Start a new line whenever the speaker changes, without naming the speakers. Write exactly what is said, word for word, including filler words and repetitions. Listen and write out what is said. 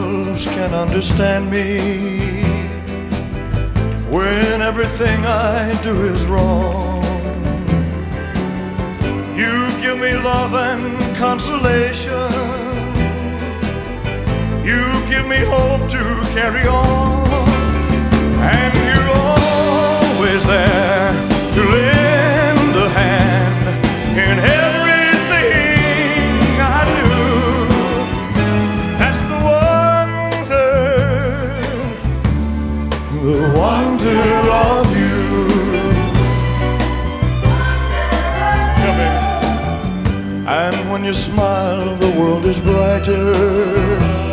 else can understand me when everything I do is wrong. You give me love and consolation. You give me hope to carry on. And you're always there to lend a hand in everything I do. That's the wonder, the wonder of you. Come in. And when you smile, the world is brighter.